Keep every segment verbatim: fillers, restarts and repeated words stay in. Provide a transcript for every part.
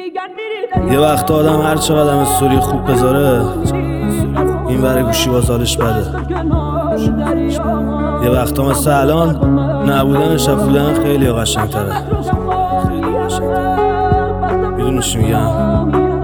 یه وقت آدم هر چقدر هم استوری خوب بذاره این ور گوشی باز حالش بده. یه وقت ها مثل الان نبودنش از بودن خیلی قشنگ تره. میدونی چی میگم؟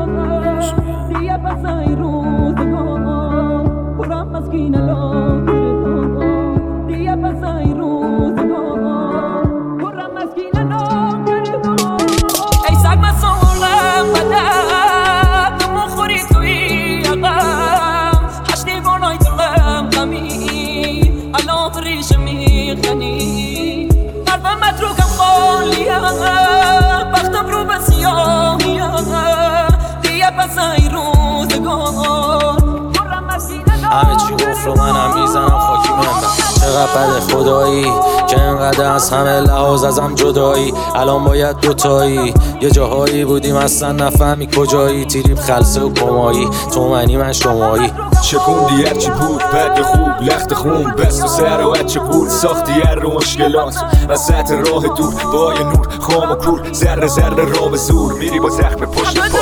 همه چی گفت رو منم میزنم خاکی موندم. چقدر بده خدایی که انقدر از همه لحاظ ازم جدایی. الان باید دوتایی یه جاهایی بودیم اصلا نفهمی کجایی. تیریب خلصه و کمایی تو منی من شمایی. شکوندی هرچی بود بد خوب لخت خون بست و سر و هرچه بود ساختی هر رو مشکلات وسط راه دور با یه نور خام و کور ذره ذره را به زور میری با زخم پشت پا.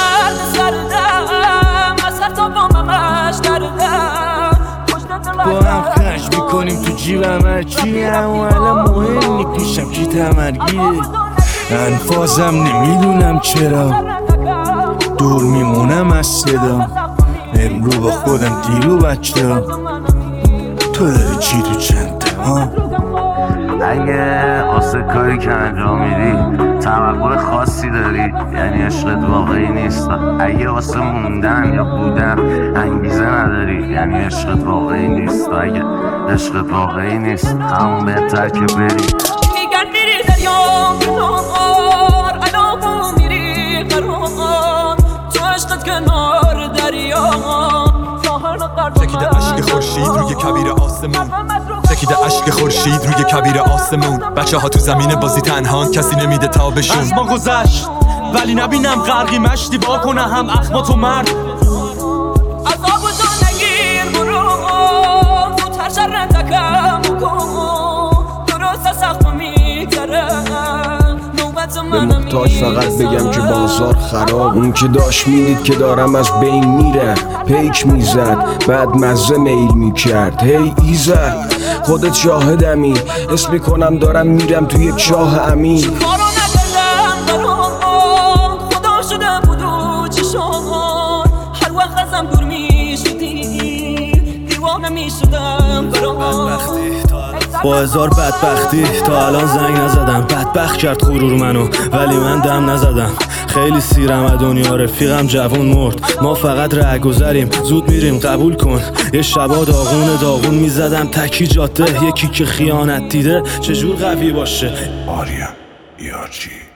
با هم خش میکنیم تو جیبم هرچی اما الان مهم نی پیشم کی تمرگیه. انفازم نمیدونم چرا دور میمونم از صدا. امرو با خودم دیرو بچه ها تو داری چی تو چنده ها. اگه واسه کاری که انجام میدی توقع خاصی داری یعنی عشقت واقعی نیست. اگه واسه موندن یا بودن انگیزه نداری یعنی عشقت واقعی نیست. اگه عشقت واقعی نیست همون بهتر که بری. میگن میری دریام کنار الان میری قرار تو عشقت کنار دریا. چکیده عشق خورشید روی کبیر آسمون چکیده عشق خورشید روی کبیر آسمون. بچه ها تو زمین بازی تنهان کسی نمیده تابشون. از ما گذشت ولی نبینم غرقی مشتی با کنه هم اخمات و مرد. از آب و جا نگیر برو زودتر شر نتکم کن درست سخت میگذره. به محتاج فقط بگم که بازار خراب. اون که داشت میدید که دارم از بین میره پیک میزد بعد مزه میل میکرد. هی ایزد خودت شاهدمی اسم میکنم دارم میرم تو یک چاه عمیق. کارو نکردم برام خدا شده بود رو چشام هر وقت ازم دور میشدی دیوانه میشدم برام. با هزار بدبختی تا الان زنگ نزدم. بدبخت کرد غرور منو ولی من دم نزدم. خیلی سیرم از دنیا رفیقم جوون مرد. ما فقط رهگذریم زود میریم قبول کن. یه شبا داغون داغون میزدم تکی جاده. یکی که خیانت دیده چجور قوی باشه. آریا یارچی